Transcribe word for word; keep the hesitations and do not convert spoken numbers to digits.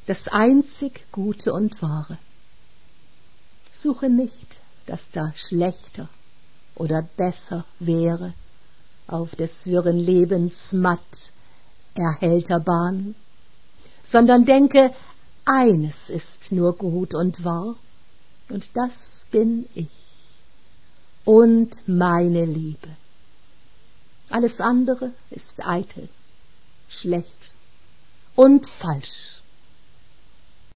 das einzig Gute und Wahre. Suche nicht, dass da schlechter oder besser wäre auf des wirren Lebens matt erhellter Bahn, sondern denke, eines ist nur gut und wahr, und das bin ich und meine Liebe. Alles andere ist eitel, schlecht und falsch.